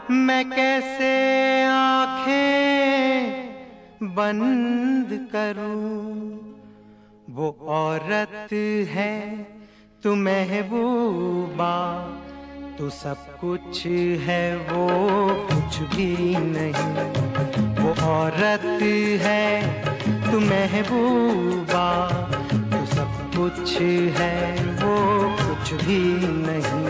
मैं कैसे आंखें बंद करूं। वो औरत है तू महबूबा, तू सब कुछ है वो कुछ भी नहीं। वो औरत है तू महबूबा, तू सब कुछ है वो कुछ भी नहीं।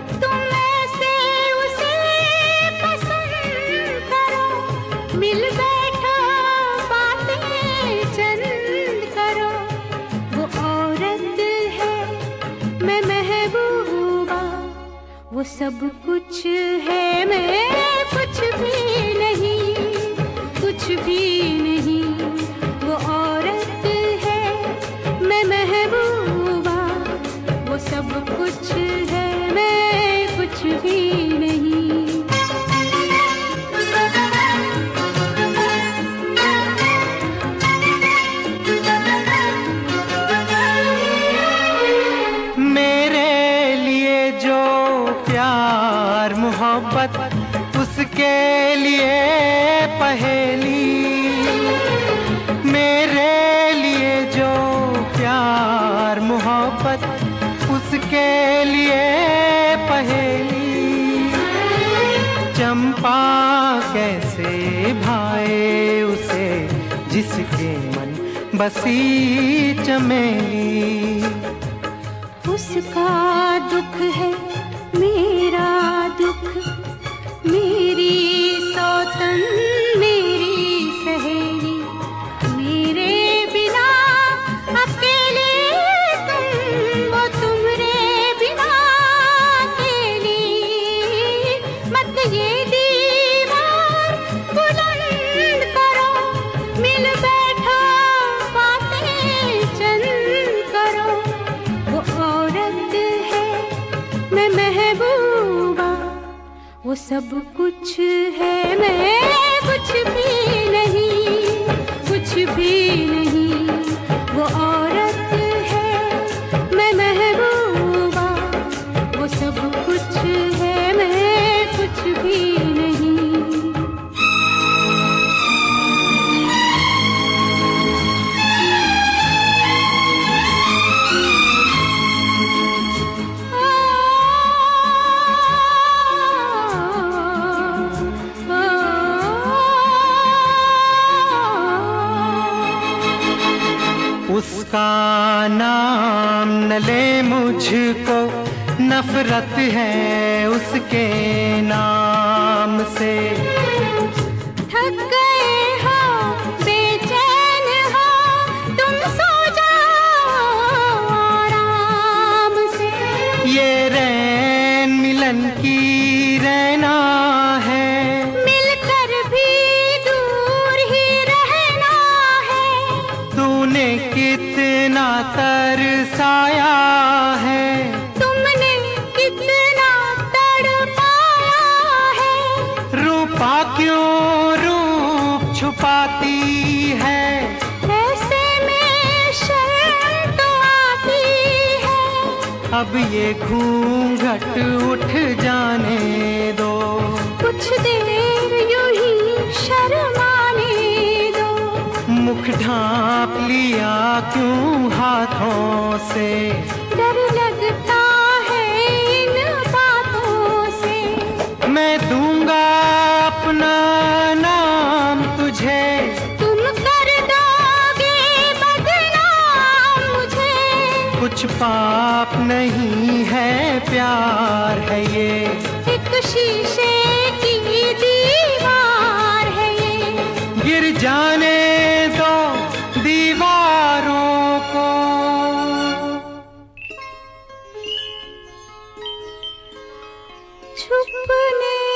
मिल बैठो बातें चंद करो। वो औरत है मैं महबूबा, वो सब कुछ है मैं कुछ भी नहीं, कुछ भी नहीं। वो औरत है मैं महबूबा, वो सब कुछ है मैं कुछ भी नहीं। मोहब्बत उसके लिए पहेली, मेरे लिए जो प्यार मोहब्बत उसके लिए पहेली। चंपा कैसे भाए उसे जिसके मन बसी चमेली। उसका दुख है मेरा दुख, मेरी सौतन मेरी सहेली। मेरे बिना अकेले तुम, वो तुम्हारे बिना अकेली। मत ये दीवार बुलंद करो, मिल बैठो बातें चंद करो। वो औरत है मैं महबूबा, वो सब कुछ है मैं कुछ भी नहीं, कुछ भी नहीं। वो औरत है मैं महबूबा, वो सब कुछ है मैं कुछ भी नहीं। उसका नाम न ले मुझको, नफरत है उसके नाम से। थक गए हो बेचैन हो तुम, सो जाओ आराम से। ये रैन मिलन की रहना है, मिलकर भी दूर ही रहना है। तूने कितना तरसाया है, तुमने कितना तड़पाया है। रूपा क्यों रूप छुपाती है, ऐसे में शर्म तो आती है। अब ये घूंघट उठ जाने दो, कुछ देर यूं ही शर्माने दो। मुख ढांप लिया क्यों हाथों से, डर लगता है इन बातों से। मैं दूंगा अपना नाम तुझे, तुम कर दोगे बदनाम मुझे। कुछ पाप नहीं है प्यार है ये, एक शीशे की दीवार है ये। गिर जाने दो दीवारों को। छुपने